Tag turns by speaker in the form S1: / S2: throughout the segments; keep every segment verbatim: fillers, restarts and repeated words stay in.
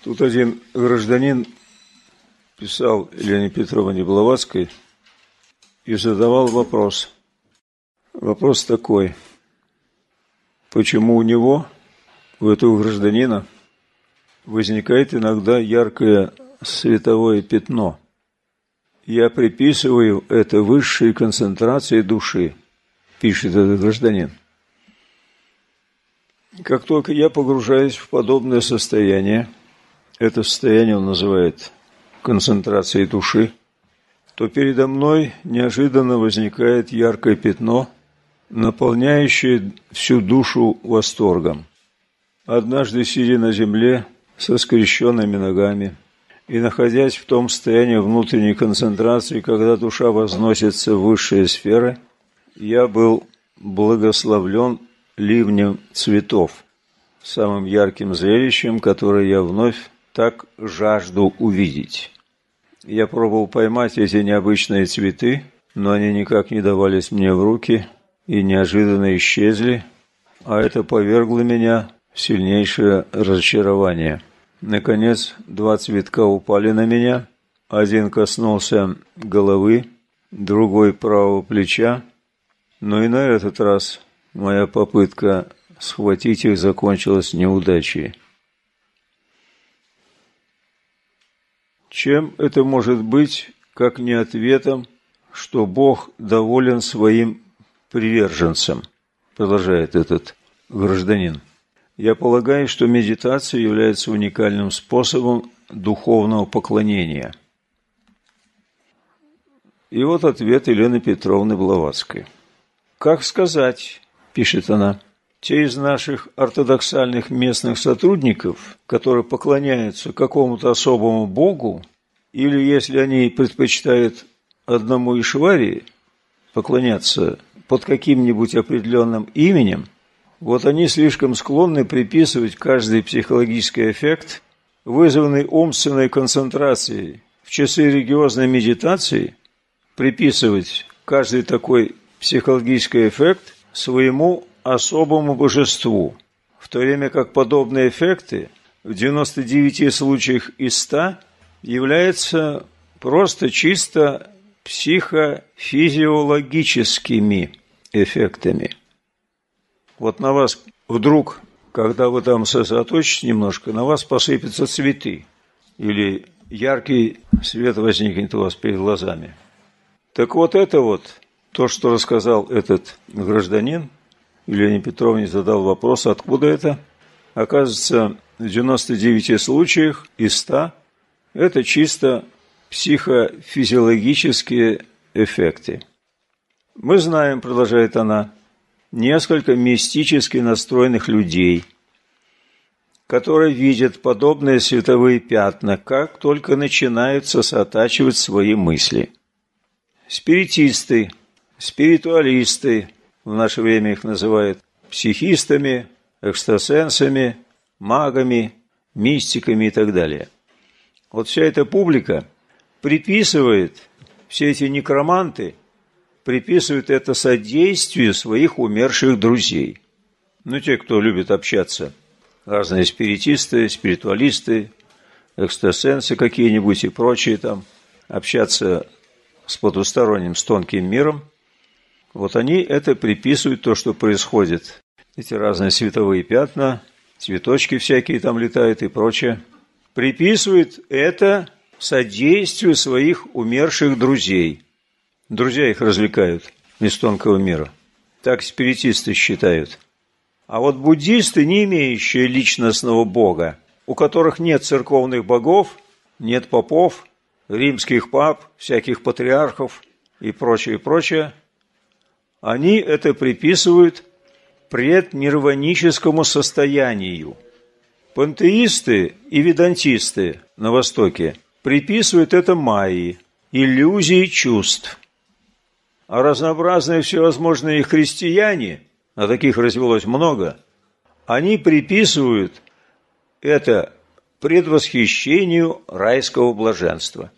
S1: Тут один гражданин писал Елене Петровне Блаватской и задавал вопрос. Вопрос такой. Почему у него, у этого гражданина, возникает иногда яркое световое пятно? Я приписываю это высшей концентрации души, пишет этот гражданин. Как только я погружаюсь в подобное состояние, это состояние он называет концентрацией души, то передо мной неожиданно возникает яркое пятно, наполняющее всю душу восторгом. Однажды, сидя на земле со скрещенными ногами и находясь в том состоянии внутренней концентрации, когда душа возносится в высшие сферы, я был благословлен ливнем цветов, самым ярким зрелищем, которое я вновь так жажду увидеть. Я пробовал поймать эти необычные цветы, но они никак не давались мне в руки и неожиданно исчезли, а это повергло меня в сильнейшее разочарование. Наконец, два цветка упали на меня, один коснулся головы, другой правого плеча, но и на этот раз моя попытка схватить их закончилась неудачей. Чем это может быть, как не ответом, что Бог доволен своим приверженцем, продолжает этот гражданин. Я полагаю, что медитация является уникальным способом духовного поклонения. И вот ответ Елены Петровны Блаватской. Как сказать, пишет она, те из наших ортодоксальных местных сотрудников, которые поклоняются какому-то особому богу, или если они предпочитают одному Ишваре поклоняться под каким-нибудь определенным именем, вот они слишком склонны приписывать каждый психологический эффект, вызванный умственной концентрацией в часы религиозной медитации, приписывать каждый такой психологический эффект своему особому божеству, в то время как подобные эффекты в девяноста девяти случаях из ста являются просто чисто психофизиологическими эффектами. Вот на вас вдруг, когда вы там сосредоточитесь немножко, на вас посыпятся цветы, или яркий свет возникнет у вас перед глазами. Так вот это вот, то, что рассказал этот гражданин, Елене Петровне задал вопрос, откуда это. Оказывается, в девяноста девяти случаях из ста это чисто психофизиологические эффекты. Мы знаем, продолжает она, несколько мистически настроенных людей, которые видят подобные световые пятна, как только начинают сосредотачивать свои мысли. Спиритисты, спиритуалисты, в наше время их называют психистами, экстрасенсами, магами, мистиками и так далее. Вот вся эта публика приписывает, все эти некроманты приписывают это содействию своих умерших друзей. Ну, те, кто любит общаться, разные спиритисты, спиритуалисты, экстрасенсы какие-нибудь и прочие там, общаться с потусторонним, с тонким миром, вот они это приписывают, то, что происходит. Эти разные световые пятна, цветочки всякие там летают и прочее. Приписывают это содействию своих умерших друзей. Друзья их развлекают из тонкого мира. Так спиритисты считают. А вот буддисты, не имеющие личностного бога, у которых нет церковных богов, нет попов, римских пап, всяких патриархов и прочее, прочее, они это приписывают преднирваническому состоянию. Пантеисты и ведантисты на Востоке приписывают это майи, иллюзии чувств. А разнообразные всевозможные христиане, а таких развелось много, они приписывают это предвосхищению райского блаженства.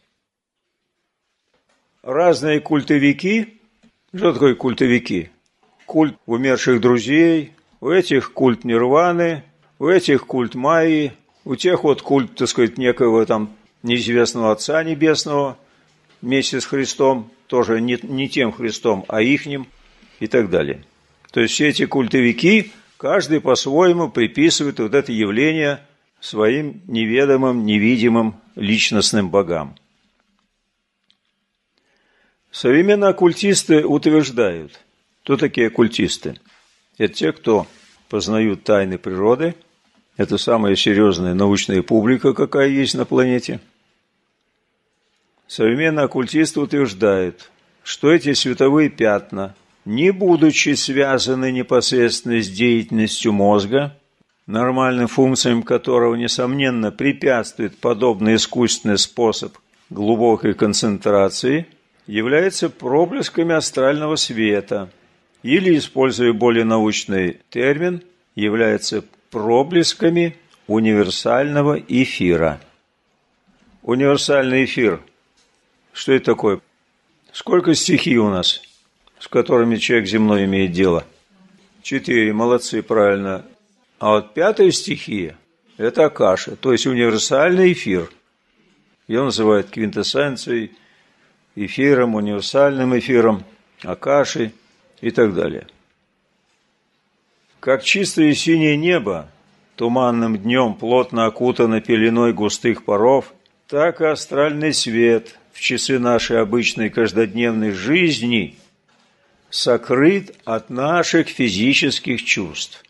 S1: Разные культовики. Что такое культовики? Культ умерших друзей, у этих культ нирваны, у этих культ майи, У тех вот культ, так сказать, некого там неизвестного Отца Небесного вместе с Христом, тоже не, не тем Христом, а ихним и так далее. То есть все эти культовики, каждый по-своему приписывает вот это явление своим неведомым, невидимым личностным богам. Современные оккультисты утверждают, кто такие оккультисты? Это те, кто познают тайны природы, это самая серьезная научная публика, какая есть на планете. Современные оккультисты утверждают, что эти световые пятна, не будучи связаны непосредственно с деятельностью мозга, нормальным функциям которого, несомненно, препятствует подобный искусственный способ глубокой концентрации, являются проблесками астрального света, или, используя более научный термин, являются проблесками универсального эфира. Универсальный эфир. Что это такое? Сколько стихий у нас, с которыми человек земной имеет дело? Четыре. Молодцы, правильно. А вот пятая стихия – это акаша, то есть универсальный эфир. Ее называют квинтэссенцией, эфиром, универсальным эфиром, акашей и так далее. Как чистое синее небо туманным днем плотно окутано пеленой густых паров, так и астральный свет в часы нашей обычной каждодневной жизни сокрыт от наших физических чувств.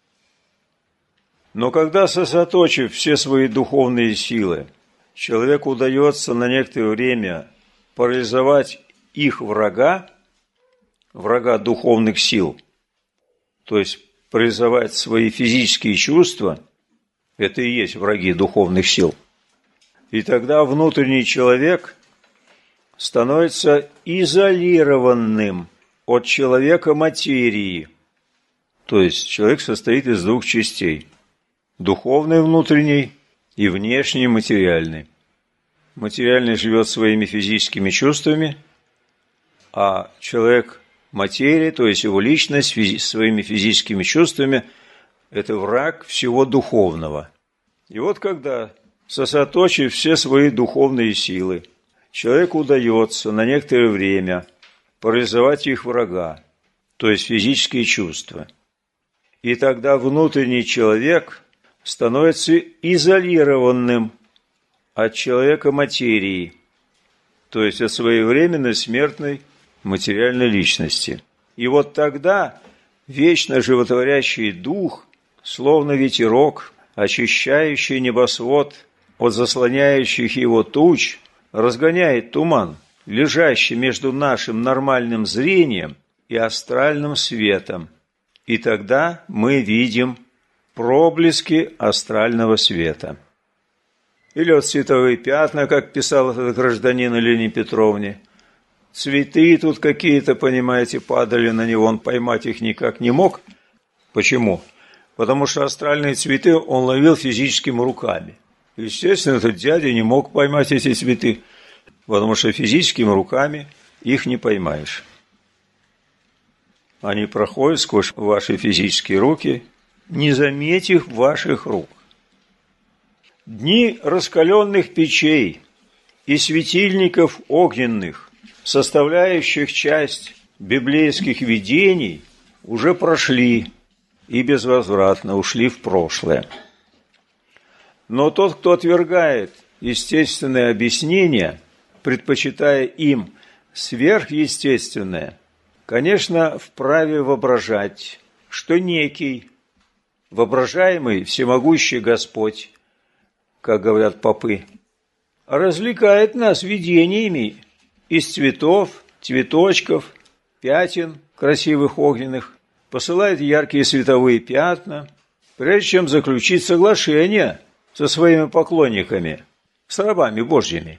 S1: Но когда, сосредоточив все свои духовные силы, человеку удается на некоторое время парализовать их врага, врага духовных сил, то есть парализовать свои физические чувства, это и есть враги духовных сил. И тогда внутренний человек становится изолированным от человека материи. То есть человек состоит из двух частей. Духовный внутренний и внешний материальный. Материальный живет своими физическими чувствами, а человек материи, то есть его личность физи- своими физическими чувствами, это враг всего духовного. И вот когда, сосредоточив все свои духовные силы, человеку удается на некоторое время парализовать их врага, то есть физические чувства. И тогда внутренний человек становится изолированным от человека материи, то есть от своевременной смертной материальной личности. И вот тогда вечно животворящий дух, словно ветерок, очищающий небосвод от заслоняющих его туч, разгоняет туман, лежащий между нашим нормальным зрением и астральным светом. И тогда мы видим проблески астрального света. Или вот световые пятна, как писал этот гражданин Елене Петровне. Цветы тут какие-то, понимаете, падали на него, он поймать их никак не мог. Почему? Потому что астральные цветы он ловил физическими руками. Естественно, этот дядя не мог поймать эти цветы, потому что физическими руками их не поймаешь. Они проходят сквозь ваши физические руки, не заметив ваших рук. Дни раскаленных печей и светильников огненных, составляющих часть библейских видений, уже прошли и безвозвратно ушли в прошлое. Но тот, кто отвергает естественное объяснение, предпочитая им сверхъестественное, конечно, вправе воображать, что некий воображаемый всемогущий Господь, как говорят попы, развлекает нас видениями из цветов, цветочков, пятен красивых огненных, посылает яркие световые пятна, прежде чем заключить соглашение со своими поклонниками, с рабами Божьими.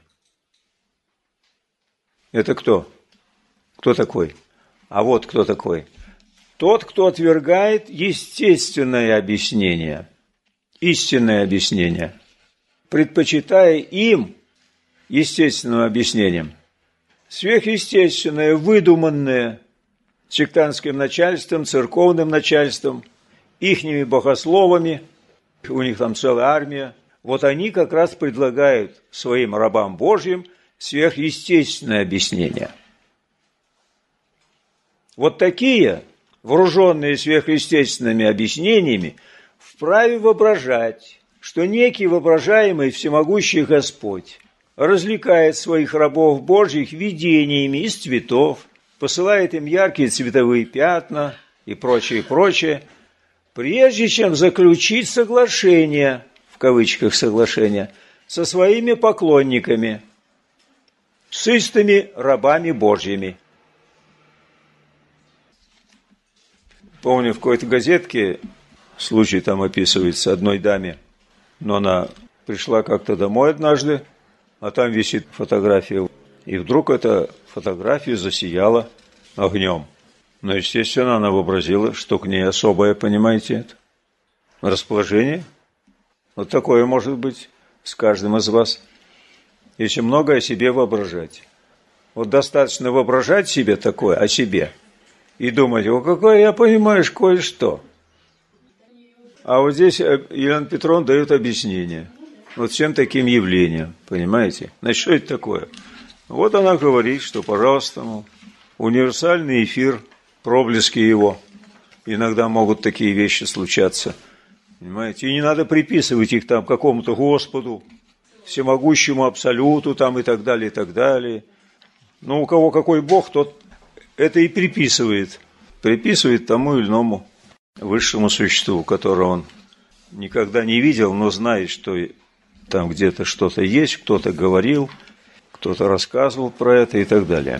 S1: Это кто? Кто такой? А вот кто такой. Тот, кто отвергает естественное объяснение, истинное объяснение, предпочитая им, естественным объяснением, сверхъестественное, выдуманное сектантским начальством, церковным начальством, ихними богословами, у них там целая армия, Вот они как раз предлагают своим рабам Божьим сверхъестественное объяснение. Вот такие, вооруженные сверхъестественными объяснениями, вправе воображать, что некий воображаемый всемогущий Господь развлекает своих рабов Божьих видениями из цветов, посылает им яркие цветовые пятна и прочее, прочее, прежде чем заключить соглашение, в кавычках соглашение, со своими поклонниками, с истыми рабами Божьими. Помню, в какой-то газетке случай там описывается одной даме, но она пришла как-то домой однажды, а там висит фотография, и вдруг эта фотография засияла огнем. Но, естественно, она вообразила, что к ней особое, понимаете, это расположение. Вот такое может быть с каждым из вас, если много о себе воображать. Вот достаточно воображать себе такое о себе и думать, о, какое я понимаешь кое-что. А вот здесь Елена Петровна дает объяснение. Вот всем таким явлением, понимаете? Значит, что это такое? Вот она говорит, что, пожалуйста, мол, универсальный эфир, проблески его. Иногда могут такие вещи случаться. Понимаете? И не надо приписывать их там какому-то Господу, всемогущему абсолюту там и так далее, и так далее. Но у кого какой Бог, тот это и приписывает. Приписывает тому или иному высшему существу, которого он никогда не видел, но знает, что там где-то что-то есть, кто-то говорил, кто-то рассказывал про это и так далее.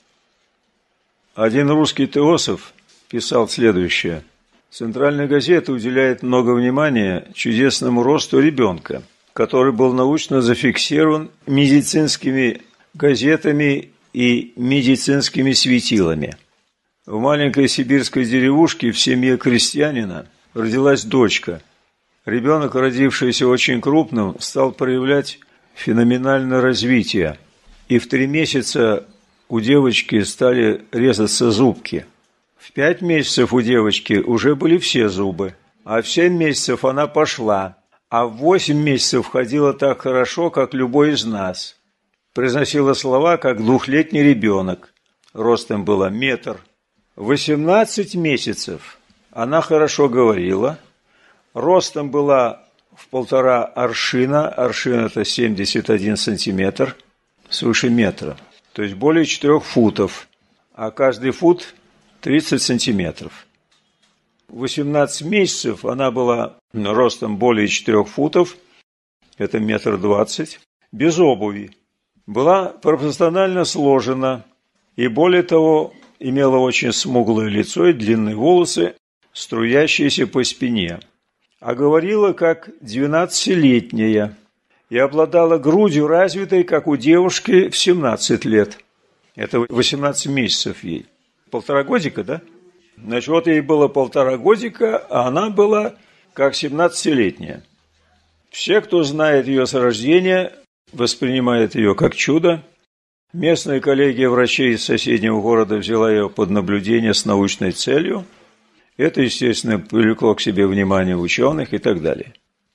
S1: Один русский теософ писал следующее. Центральная газета уделяет много внимания чудесному росту ребенка, который был научно зафиксирован медицинскими газетами и медицинскими светилами. В маленькой сибирской деревушке в семье крестьянина родилась дочка. Ребенок, родившийся очень крупным, стал проявлять феноменальное развитие. И в три месяца у девочки стали резаться зубки. В пять месяцев у девочки уже были все зубы. А в семь месяцев она пошла. А в восемь месяцев ходила так хорошо, как любой из нас. Произносила слова, как двухлетний ребенок. Ростом была метр. восемнадцать месяцев она хорошо говорила. Ростом была в полтора аршина. Аршин – это семьдесят один сантиметр, свыше метра. То есть более четырех футов. А каждый фут – тридцать сантиметров. В восемнадцать месяцев она была ростом более четырех футов. Это метр двадцать. Без обуви. Была пропорционально сложена. И более того, имела очень смуглое лицо и длинные волосы, струящиеся по спине. А говорила, как двенадцатилетняя, и обладала грудью развитой, как у девушки в семнадцать лет. Это восемнадцать месяцев ей. Полтора годика, да? Значит, вот ей было полтора годика, а она была как семнадцатилетняя. Все, кто знает ее с рождения, воспринимают ее как чудо. Местная коллегия врачей из соседнего города взяла ее под наблюдение с научной целью. Это, естественно, привлекло к себе внимание ученых и так далее.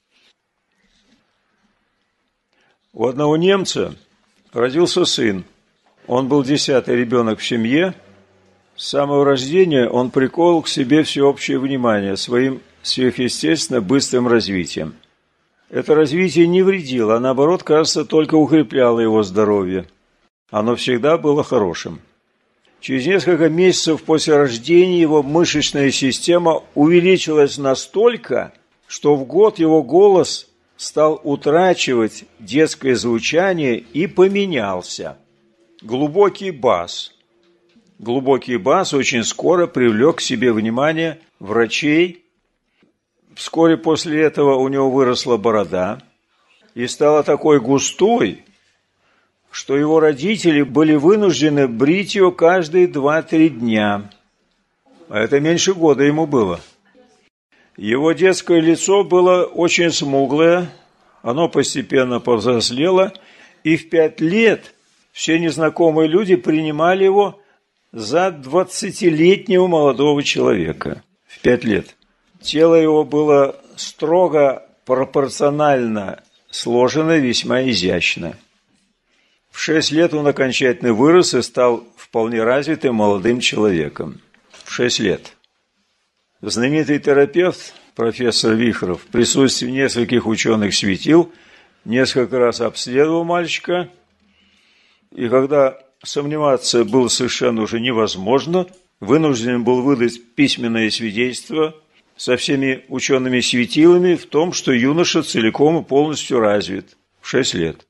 S1: У одного немца родился сын. Он был десятый ребенок в семье. С самого рождения он приковал к себе всеобщее внимание своим сверхъестественно быстрым развитием. Это развитие не вредило, а наоборот, кажется, только укрепляло его здоровье. Оно всегда было хорошим. Через несколько месяцев после рождения его мышечная система увеличилась настолько, что в год его голос стал утрачивать детское звучание и поменялся. Глубокий бас. Глубокий бас очень скоро привлек к себе внимание врачей. Вскоре после этого у него выросла борода и стала такой густой, что его родители были вынуждены брить ее каждые два-три дня. А это меньше года ему было. Его детское лицо было очень смуглое, оно постепенно повзрослело, и в пять лет все незнакомые люди принимали его за двадцатилетнего молодого человека. В пять лет. Тело его было строго пропорционально сложена весьма изящно. В шесть лет он окончательно вырос и стал вполне развитым молодым человеком. В шесть лет. Знаменитый терапевт, профессор Вихров, в присутствии нескольких ученых светил, несколько раз обследовал мальчика, и когда сомневаться было совершенно уже невозможно, вынужден был выдать письменное свидетельство со всеми учеными светилами в том, что юноша целиком и полностью развит в шесть лет.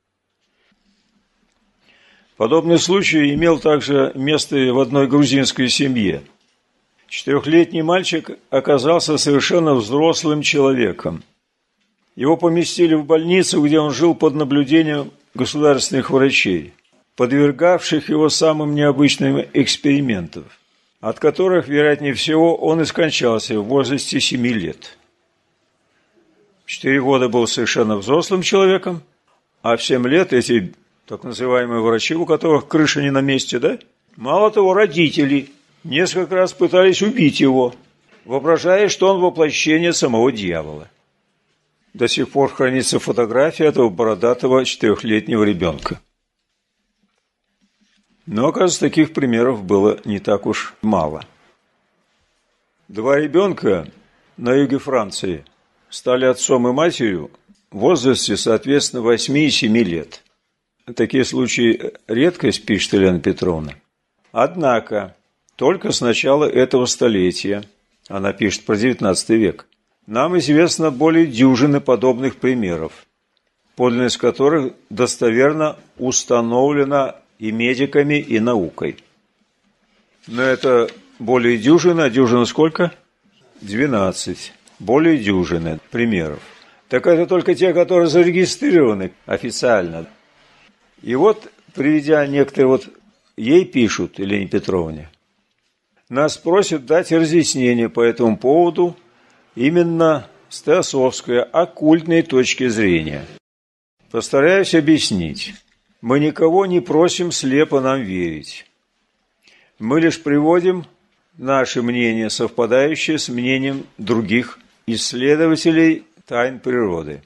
S1: Подобный случай имел также место и в одной грузинской семье. Четырехлетний мальчик оказался совершенно взрослым человеком. Его поместили в больницу, где он жил под наблюдением государственных врачей, подвергавших его самым необычным экспериментам, от которых, вероятнее всего, он и скончался в возрасте семи лет. Четыре года был совершенно взрослым человеком, а в семь лет эти так называемые врачи, у которых крыша не на месте, да? Мало того, родители несколько раз пытались убить его, воображая, что он воплощение самого дьявола. До сих пор хранится фотография этого бородатого четырехлетнего ребенка. Но, оказывается, таких примеров было не так уж мало. Два ребенка на юге Франции стали отцом и матерью в возрасте, соответственно, восьми и семи лет. Такие случаи редкость, пишет Елена Петровна. Однако, только с начала этого столетия, она пишет про девятнадцатый век, нам известно более дюжины подобных примеров, подлинность которых достоверно установлена и медиками, и наукой. Но это более дюжины, а дюжина сколько? двенадцать. Более дюжины примеров. Так это только те, которые зарегистрированы официально. И вот, приведя некоторые, вот ей пишут, Елене Петровне, нас просят дать разъяснение по этому поводу именно с теософской, оккультной точки зрения. Постараюсь объяснить. Мы никого не просим слепо нам верить. Мы лишь приводим наше мнение, совпадающее с мнением других исследователей тайн природы.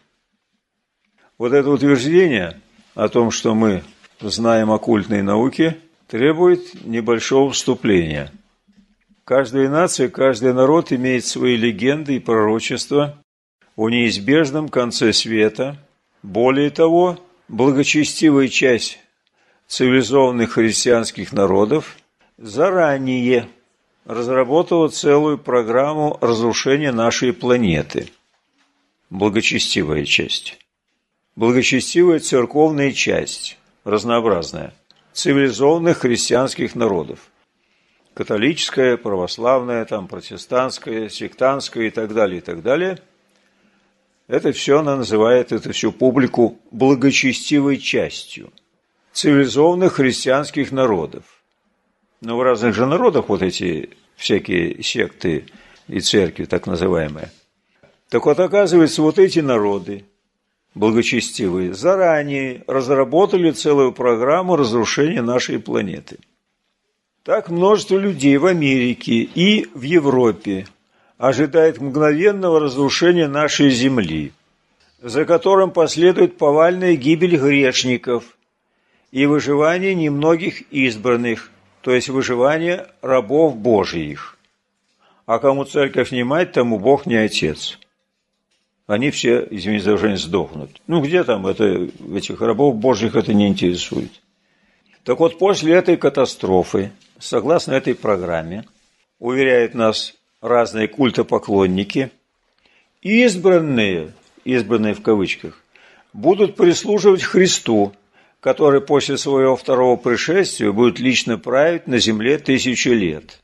S1: Вот это утверждение о том, что мы знаем оккультные науки, требует небольшого вступления. Каждая нация, каждый народ имеет свои легенды и пророчества о неизбежном конце света. Более того, благочестивая часть цивилизованных христианских народов заранее разработала целую программу разрушения нашей планеты. Благочестивая часть. Благочестивая церковная часть, разнообразная, цивилизованных христианских народов. Католическая, православная, там, протестантская, сектантская и так далее, и так далее. Это все она называет, эту всю публику благочестивой частью цивилизованных христианских народов. Но в разных же народах вот эти всякие секты и церкви, так называемые. Так вот, оказывается, вот эти народы, благочестивые, заранее разработали целую программу разрушения нашей планеты. Так множество людей в Америке и в Европе ожидает мгновенного разрушения нашей Земли, за которым последует повальная гибель грешников и выживание немногих избранных, то есть выживание рабов Божиих. А кому церковь не мать, тому Бог не отец. Они все, извините за выражение, сдохнут. Ну, где там это, этих рабов Божьих это не интересует. Так вот, после этой катастрофы, согласно этой программе, уверяют нас разные культопоклонники, избранные, избранные в кавычках, будут прислуживать Христу, который после своего второго пришествия будет лично править на земле тысячи лет.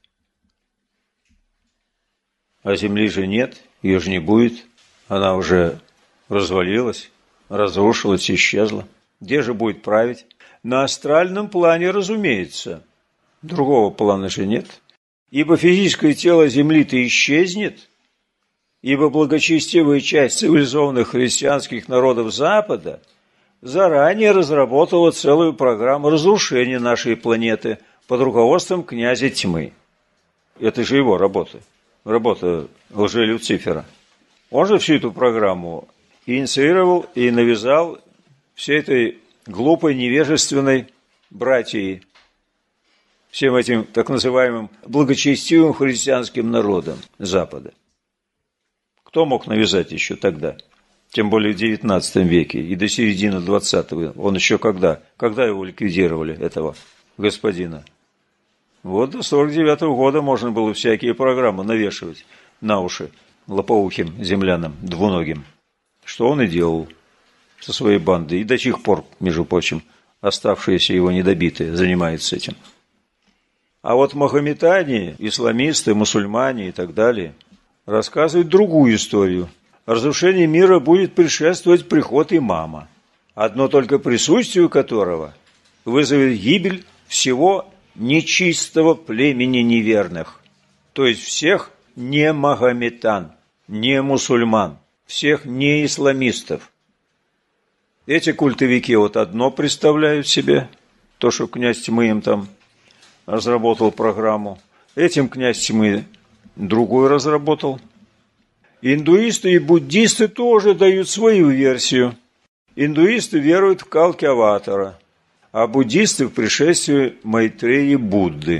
S1: А земли же нет, ее же не будет. Она уже развалилась, разрушилась, исчезла. Где же будет править? На астральном плане, разумеется. Другого плана же нет. Ибо физическое тело Земли-то исчезнет, ибо благочестивая часть цивилизованных христианских народов Запада заранее разработала целую программу разрушения нашей планеты под руководством князя тьмы. Это же его работа, работа лже-Люцифера. Он же всю эту программу инициировал и навязал всей этой глупой, невежественной братьей, всем этим так называемым благочестивым христианским народам Запада. Кто мог навязать еще тогда? Тем более в девятнадцатом веке и до середины двадцатого. Он еще когда? Когда его ликвидировали, этого господина? Вот до сорок девятого года можно было всякие программы навешивать на уши лопоухим землянам, двуногим. Что он и делал со своей бандой. И до сих пор, между прочим, оставшиеся его недобитые занимаются этим. А вот махометане, исламисты, мусульмане и так далее рассказывают другую историю. Разрушение мира будет предшествовать приход имама, одно только присутствие которого вызовет гибель всего нечистого племени неверных, то есть всех не магометан, не мусульман, всех не исламистов. Эти культовики вот одно представляют себе, то, что князь Тьмы им там разработал программу, этим князь Тьмы другую разработал. Индуисты и буддисты тоже дают свою версию. Индуисты веруют в Калки-аватара, а буддисты в пришествие Майтреи Будды.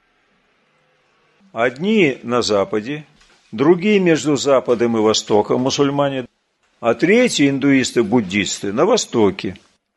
S1: Одни на Западе, другие между Западом и Востоком мусульмане, а третьи индуисты-буддисты на Востоке.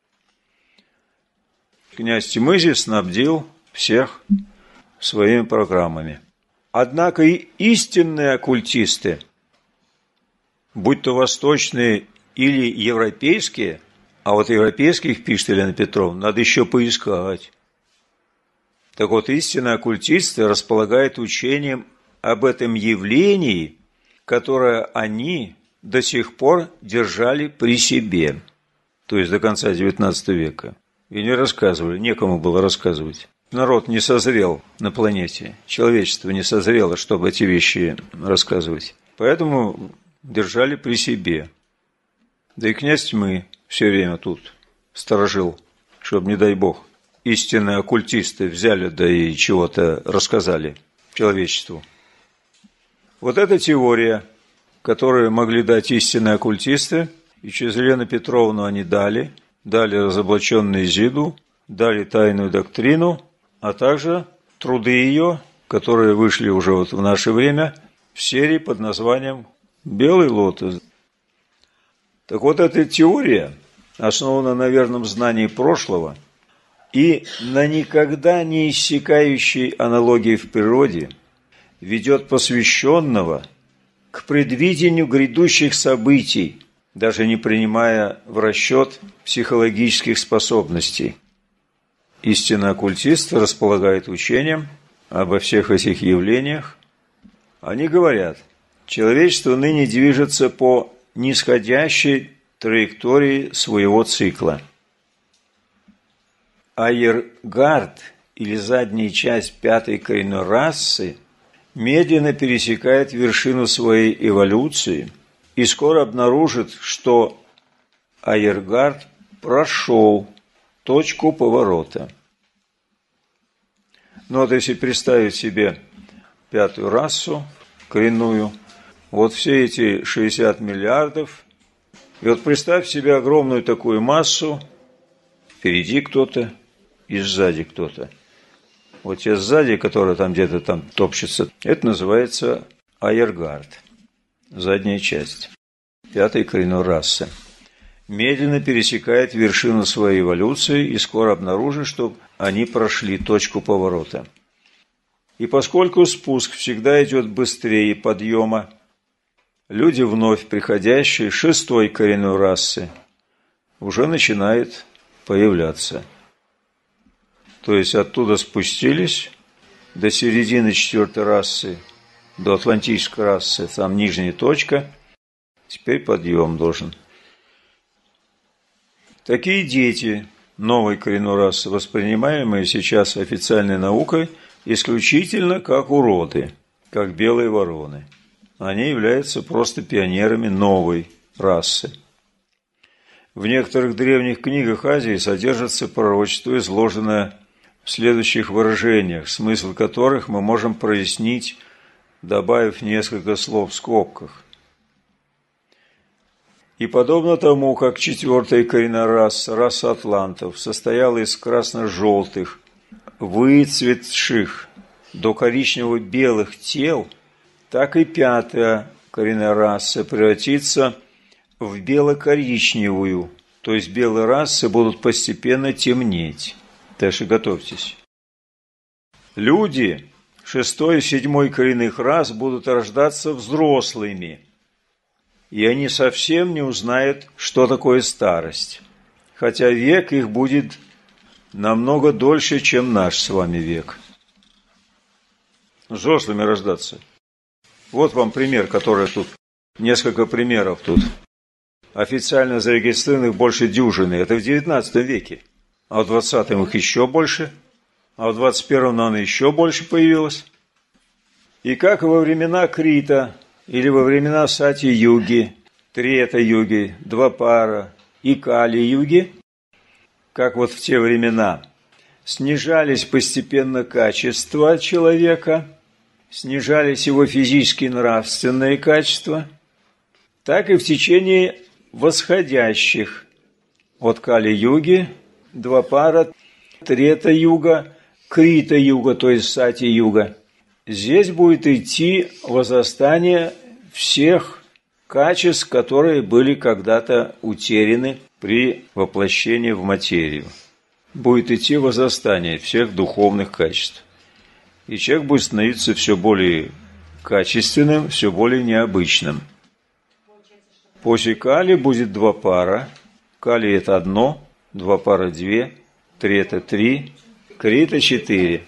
S1: Князь Тьмы снабдил всех своими программами. Однако и истинные оккультисты, будь то восточные или европейские, а вот европейских, пишет Елена Петровна, надо еще поискать. Так вот, истинные оккультисты располагают учением об этом явлении, которое они до сих пор держали при себе, то есть до конца девятнадцатого века, и не рассказывали, некому было рассказывать. Народ не созрел на планете, человечество не созрело, чтобы эти вещи рассказывать. Поэтому держали при себе. Да и князь Тьмы все время тут сторожил, чтобы, не дай бог, истинные оккультисты взяли, да и чего-то рассказали человечеству. Вот эта теория, которую могли дать истинные оккультисты, и через Елену Петровну они дали, дали разоблаченную Изиду, дали тайную доктрину, а также труды ее, которые вышли уже вот в наше время в серии под названием «Белый лотос». Так вот, эта теория основана на верном знании прошлого и на никогда не иссякающей аналогии в природе, ведет посвященного к предвидению грядущих событий, даже не принимая в расчет психологических способностей. Истинно оккультисты располагают учением обо всех этих явлениях. Они говорят, человечество ныне движется по нисходящей траектории своего цикла. Айргард, или задняя часть пятой коренной расы, медленно пересекает вершину своей эволюции и скоро обнаружит, что Айргард прошел точку поворота. Ну вот если представить себе пятую расу коренную, вот все эти шестьдесят миллиардов, и вот представь себе огромную такую массу, впереди кто-то и сзади кто-то. Вот те сзади, которые там где-то там топчутся, это называется Айргард, задняя часть пятой коренной расы. Медленно пересекает вершину своей эволюции и скоро обнаружит, что они прошли точку поворота. И поскольку спуск всегда идет быстрее подъема, люди, вновь приходящие шестой коренной расы, уже начинают появляться. То есть оттуда спустились до середины четвертой расы, до атлантической расы, там нижняя точка, теперь подъем должен. Такие дети новой коренной расы, воспринимаемые сейчас официальной наукой исключительно как уроды, как белые вороны. Они являются просто пионерами новой расы. В некоторых древних книгах Азии содержится пророчество, изложенное в следующих выражениях, смысл которых мы можем прояснить, добавив несколько слов в скобках. И подобно тому, как четвертая коренная раса, раса атлантов, состояла из красно-желтых, выцветших до коричнево-белых тел, так и пятая коренная раса превратится в бело-коричневую, то есть белые расы будут постепенно темнеть. Так что готовьтесь. Люди шестой и седьмой коренных рас будут рождаться взрослыми, и они совсем не узнают, что такое старость, хотя век их будет намного дольше, чем наш с вами век. Взрослыми рождаться. Вот вам пример, который тут, несколько примеров тут. Официально зарегистрированных больше дюжины. Это в девятнадцатом веке. А в двадцатом их еще больше. А в двадцать первом, наверное, еще больше появилось. И как во времена Крита, или во времена Сати-юги, Трета-юги, Двапара и Кали-юги, как вот в те времена, снижались постепенно качества человека, снижались его физические и нравственные качества, так и в течение восходящих от Кали-юги, Двапара, Трета-юга, Крита-юга, то есть Сати-юга. Здесь будет идти возрастание всех качеств, которые были когда-то утеряны при воплощении в материю. Будет идти возрастание всех духовных качеств. И человек будет становиться все более качественным, все более необычным. После Кали будет два пара. Кали – это одно, два пара – две, Трета – три, Крита – четыре.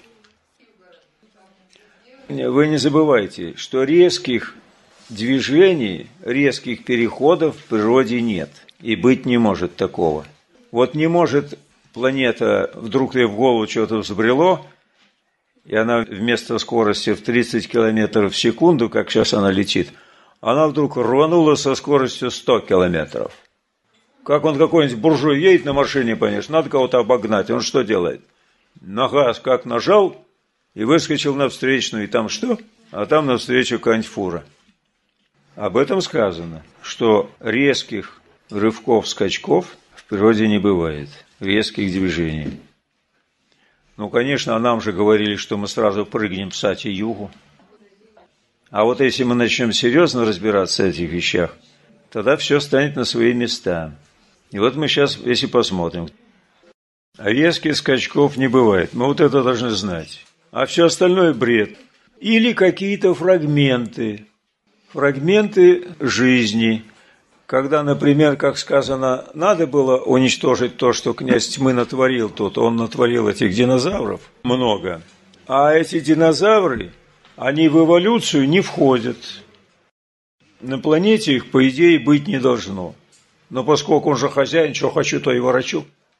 S1: Вы не забывайте, что резких движений, резких переходов в природе нет. И быть не может такого. Вот не может планета, вдруг ей в голову что-то взбрело, и она вместо скорости в тридцать километров в секунду, как сейчас она летит, она вдруг рванула со скоростью сто километров. Как он какой-нибудь буржуй едет на машине, понимаешь, надо кого-то обогнать, он что делает? На газ как нажал, и выскочил на встречную, и там что? А там навстречу какая-нибудь фура. Об этом сказано, что резких рывков, скачков в природе не бывает, резких движений. Ну, конечно, а нам же говорили, что мы сразу прыгнем в Сати-югу. А вот если мы начнем серьезно разбираться в этих вещах, тогда все станет на свои места. И вот мы сейчас, если посмотрим, резких скачков не бывает, мы вот это должны знать. А все остальное бред. Или какие-то фрагменты, фрагменты жизни. Когда, например, как сказано, надо было уничтожить то, что князь тьмы натворил тут, он натворил этих динозавров много. А эти динозавры, они в эволюцию не входят. На планете их, по идее, быть не должно. Но поскольку он же хозяин, что хочу, то и ворочу.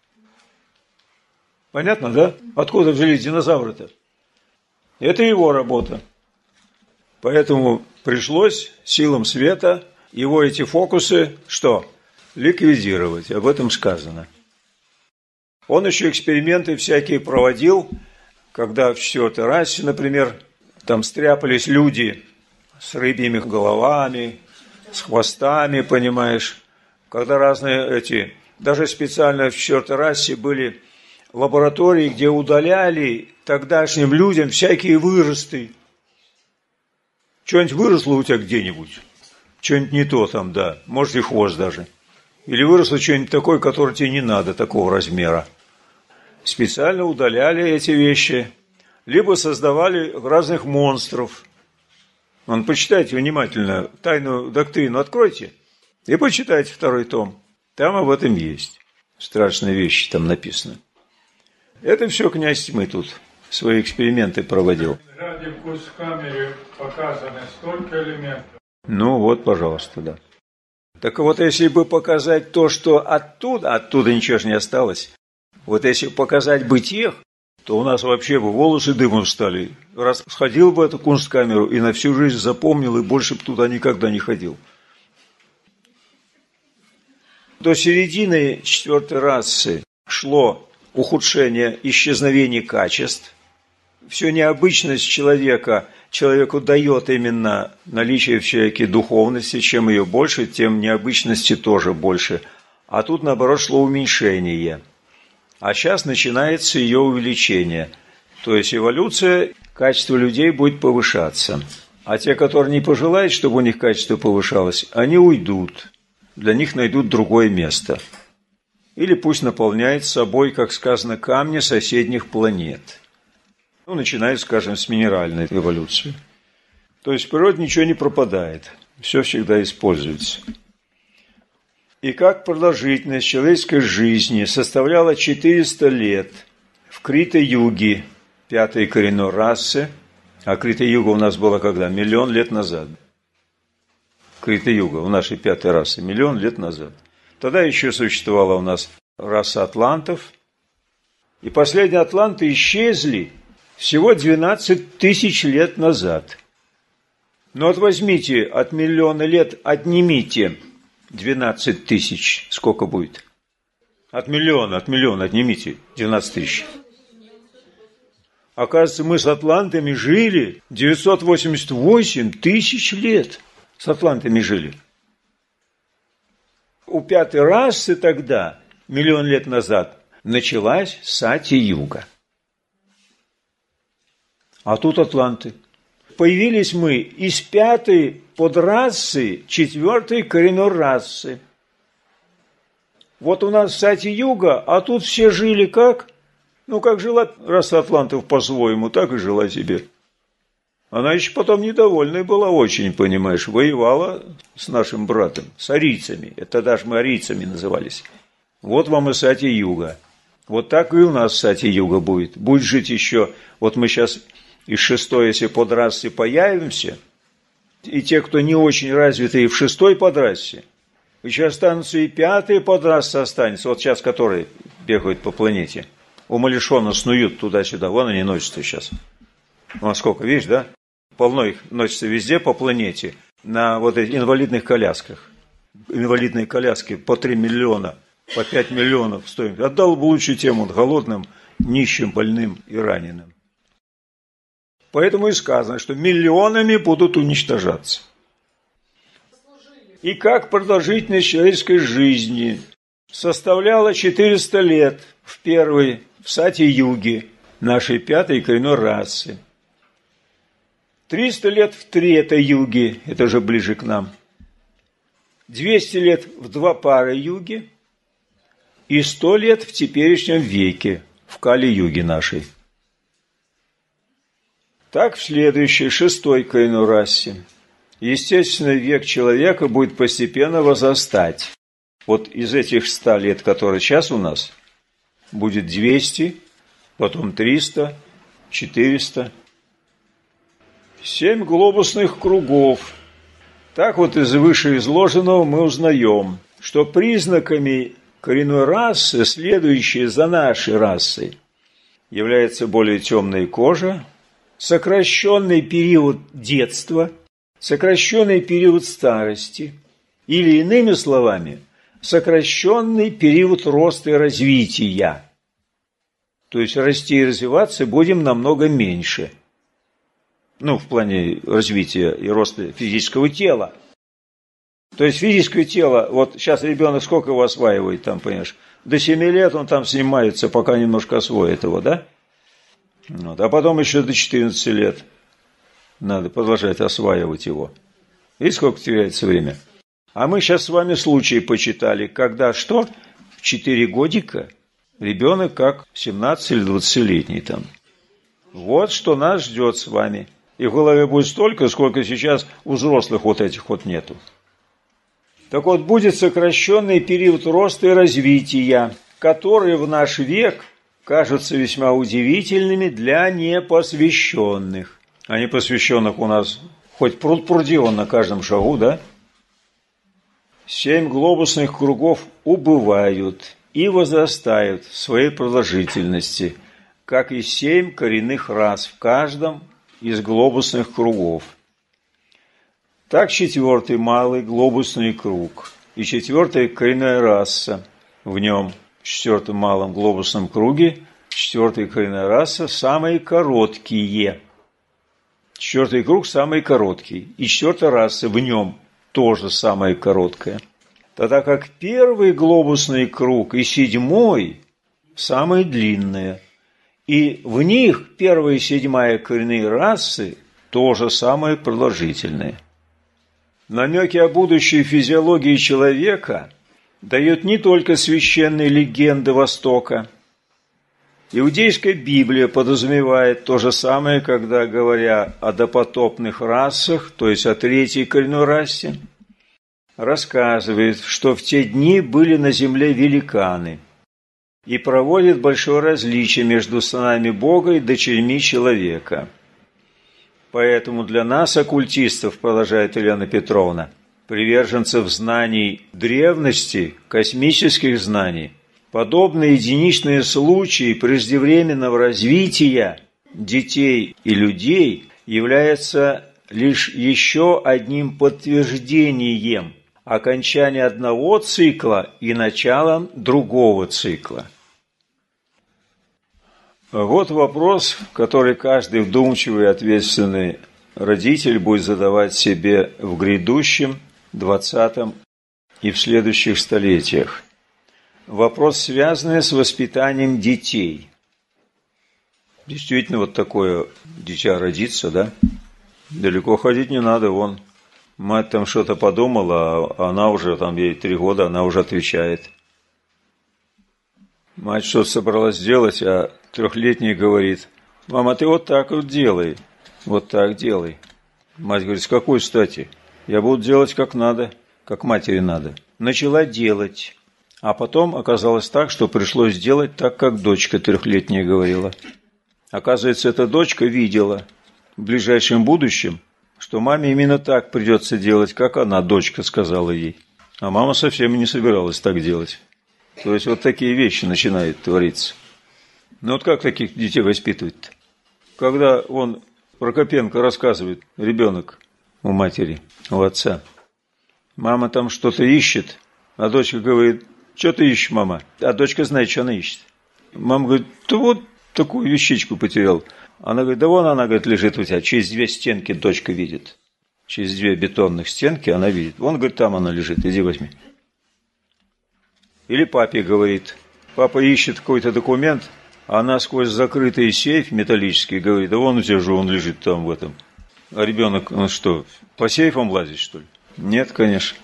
S1: Понятно, да? Откуда взялись динозавры-то? Это его работа. Поэтому пришлось силам света его эти фокусы, что? Ликвидировать. Об этом сказано. Он еще эксперименты всякие проводил, когда в четвертой расе, например, там стряпались люди с рыбьими головами, с хвостами, понимаешь, когда разные эти, даже специально в четвертой расе были лаборатории, где удаляли тогдашним людям всякие выросты. Что-нибудь выросло у тебя где-нибудь? Что-нибудь не то там, да. Может, и хвост даже. Или выросло что-нибудь такое, которое тебе не надо, такого размера. Специально удаляли эти вещи. Либо создавали разных монстров. Вон, почитайте внимательно «Тайную доктрину», откройте и почитайте второй том. Там об этом есть. Страшные вещи там написаны. Это все князь тьмы тут свои эксперименты проводил.
S2: Ради в камере показано столько элементов.
S1: Ну вот, пожалуйста, да. Так вот, если бы показать то, что оттуда, оттуда ничего же не осталось, вот если показать бы тех, то у нас вообще бы волосы дымом встали. Раз сходил бы в эту кунсткамеру и на всю жизнь запомнил, и больше бы туда никогда не ходил. До середины четвертой расы шло ухудшение, исчезновение качеств всю необычность человека человеку дает именно наличие в человеке духовности. Чем ее больше, тем необычности тоже больше. А тут, наоборот, шло уменьшение. А сейчас начинается ее увеличение. То есть эволюция, качество людей будет повышаться. А те, которые не пожелают, чтобы у них качество повышалось, они уйдут. Для них найдут другое место. Или пусть наполняет собой, как сказано, камни соседних планет. Ну, начиная, скажем, с минеральной эволюции. То есть в природе ничего не пропадает. Все всегда используется. И как продолжительность человеческой жизни составляла четыреста лет в Крита-юге, пятой коренной расы, а Крита-юга у нас была когда? Миллион лет назад. Крита-юга у нашей пятой расы, миллион лет назад. Тогда еще существовала у нас раса атлантов, и последние атланты исчезли всего двенадцать тысяч лет назад. Но вот возьмите от миллиона лет, отнимите двенадцать тысяч, сколько будет? От миллиона, от миллиона отнимите двенадцать тысяч. Оказывается, мы с атлантами жили девятьсот восемьдесят восемь тысяч лет. С атлантами жили. У пятой расы тогда, миллион лет назад, началась Сати-юга. А тут атланты. Появились мы из пятой подрасы четвертой коренной расы. Вот у нас Сати-юга, а тут все жили как? Ну, как жила раса атлантов по-своему, так и жила себе. Она еще потом недовольной была очень, понимаешь, воевала с нашим братом, с арийцами. Это даже мы арийцами назывались. Вот вам и Сати-юга. Вот так и у нас Сати-юга будет. Будет жить еще, вот мы сейчас из шестой, если подрасы появимся, и те, кто не очень развитые в шестой подрасе, еще останутся и пятые подрасы останется, вот сейчас которые бегают по планете. Умалишенно снуют туда-сюда, вон они носятся сейчас. Ну, а сколько, видишь, да? Полно их носится везде по планете, на вот этих инвалидных колясках. Инвалидные коляски по три миллиона, по пять миллионов стоимость. Отдал бы лучше тем вот голодным, нищим, больным и раненым. Поэтому и сказано, что миллионами будут уничтожаться. И как продолжительность человеческой жизни составляла четыреста лет в первой, в Сати-юге нашей пятой коренной расы. триста лет в Трета-юге, это же ближе к нам. двести лет в Двапара-юге и сто лет в теперешнем веке, в Кали-юге нашей. Так в следующей, шестой коренной расе. Естественный век человека будет постепенно возрастать. Вот из этих ста лет, которые сейчас у нас, будет двести, потом триста, четыреста. Семь глобусных кругов. Так вот из вышеизложенного мы узнаем, что признаками коренной расы, следующей за нашей расой, является более темная кожа, сокращенный период детства, сокращенный период старости, или иными словами, сокращенный период роста и развития. То есть расти и развиваться будем намного меньше. Ну, в плане развития и роста физического тела. То есть физическое тело, вот сейчас ребенок сколько его осваивает, там, понимаешь, до семи лет он там снимается, пока немножко освоит его, да? Вот. А потом еще до четырнадцати лет надо продолжать осваивать его. Видите, сколько теряется время? А мы сейчас с вами случаи почитали, когда что? В четыре годика ребенок как семнадцати- или двадцатилетний там. Вот что нас ждет с вами. И в голове будет столько, сколько сейчас у взрослых вот этих вот нету. Так вот, будет сокращенный период роста и развития, которые в наш век кажутся весьма удивительными для непосвященных. А непосвященных у нас хоть пруд-пруди он на каждом шагу, да? Семь глобусных кругов убывают и возрастают в своей продолжительности, как и семь коренных рас в каждом из глобусных кругов. Так четвертый малый глобусный круг и четвертая коренная раса в нем, в четвертом малом глобусном круге, четвертая коренная раса самые короткие. Четвертый круг самый короткий. И четвертая раса в нем тоже самая короткая. Тогда как первый глобусный круг и седьмой самые длинные. И в них первая и седьмая коренные расы тоже самые продолжительные. Намеки о будущей физиологии человека дают не только священные легенды Востока. Иудейская Библия подразумевает то же самое, когда, говоря о допотопных расах, то есть о третьей коренной расе, рассказывает, что в те дни были на земле великаны, и проводит большое различие между сынами Бога и дочерьми человека. Поэтому для нас, оккультистов, продолжает Елена Петровна, приверженцев знаний древности, космических знаний, подобные единичные случаи преждевременного развития детей и людей являются лишь еще одним подтверждением окончания одного цикла и началом другого цикла. Вот вопрос, который каждый вдумчивый и ответственный родитель будет задавать себе в грядущем, двадцатом и в следующих столетиях. Вопрос, связанный с воспитанием детей. Действительно, вот такое дитя родится, да? Далеко ходить не надо, вон. Мать там что-то подумала, а она уже, там ей три года, она уже отвечает. Мать что-то собралась делать, а трехлетний говорит: мама, ты вот так вот делай, вот так делай. Мать говорит: с какой стати? Я буду делать как надо, как матери надо. Начала делать, а потом оказалось так, что пришлось делать так, как дочка трехлетняя говорила. Оказывается, эта дочка видела в ближайшем будущем, что маме именно так придется делать, как она, дочка, сказала ей. А мама совсем не собиралась так делать. То есть вот такие вещи начинают твориться. Ну вот как таких детей воспитывать-то? Когда он, Прокопенко, рассказывает, ребенок у матери, у отца, мама там что-то ищет, а дочка говорит: что ты ищешь, мама? А дочка знает, что она ищет. Мама говорит: да вот такую вещичку потерял. Она говорит: да вон она, говорит, лежит у тебя, через две стенки дочка видит. Через две бетонных стенки она видит. Вон, говорит, там она лежит, иди возьми. Или папе говорит, папа ищет какой-то документ, а она сквозь закрытый сейф металлический говорит: да вон у тебя же он лежит там в этом. А ребенок, он что, по сейфам лазит, что ли? Нет, конечно.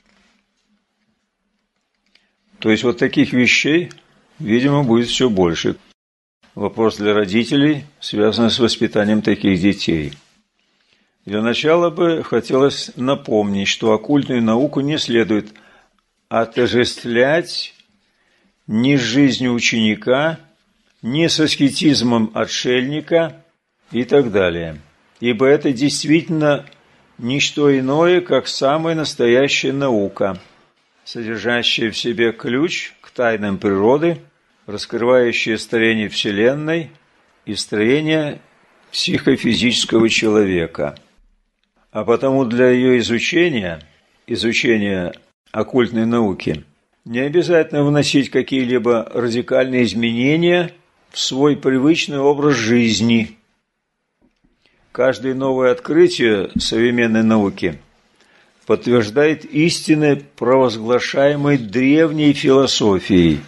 S1: То есть вот таких вещей, видимо, будет все больше. Вопрос для родителей, связанный с воспитанием таких детей. Для начала бы хотелось напомнить, что оккультную науку не следует отождествлять ни с жизнью ученика, ни с аскетизмом отшельника и так далее. Ибо это действительно не что иное, как самая настоящая наука, содержащая в себе ключ к тайнам природы, раскрывающая строение Вселенной и строение психофизического человека. А потому для ее изучения, изучения оккультной науки, не обязательно вносить какие-либо радикальные изменения в свой привычный образ жизни. Каждое новое открытие современной науки подтверждает истины, провозглашаемой древней философией.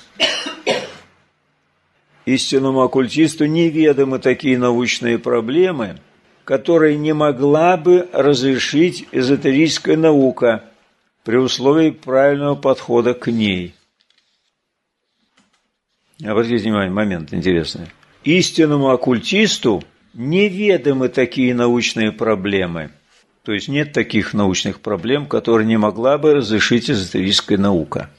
S1: Истинному оккультисту неведомы такие научные проблемы, которые не могла бы разрешить эзотерическая наука при условии правильного подхода к ней. Обратите внимание, момент интересный. Истинному оккультисту неведомы такие научные проблемы. То есть нет таких научных проблем, которые не могла бы разрешить эзотерическая наука.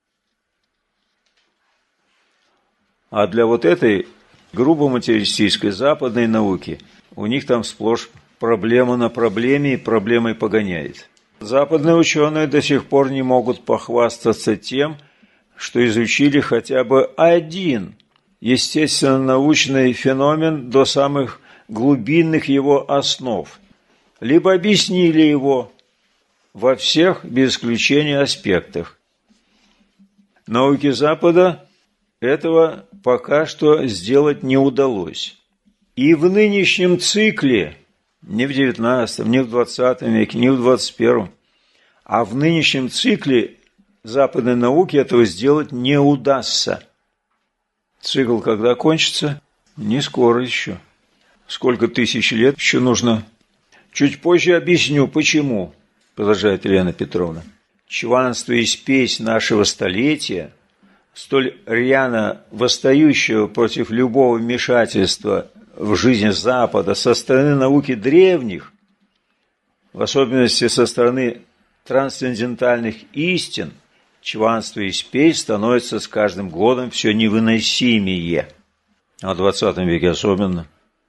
S1: А для вот этой грубо материалистической западной науки у них там сплошь проблема на проблеме и проблемой погоняет. Западные ученые до сих пор не могут похвастаться тем, что изучили хотя бы один естественно-научный феномен до самых глубинных его основ, либо объяснили его во всех, без исключения, аспектах. Науки Запада этого пока что сделать не удалось. И в нынешнем цикле, не в девятнадцатом, не в двадцатом веке, не в двадцать первом, а в нынешнем цикле западной науки этого сделать не удастся. Цикл когда кончится? Не скоро еще. Сколько тысяч лет еще нужно? Чуть позже объясню, почему, продолжает Елена Петровна. Чванство и спесь нашего столетия, столь рьяно восстающего против любого вмешательства в жизнь Запада со стороны науки древних, в особенности со стороны трансцендентальных истин, чванство и спесь становятся с каждым годом все невыносимее. А в двадцатом веке особенно.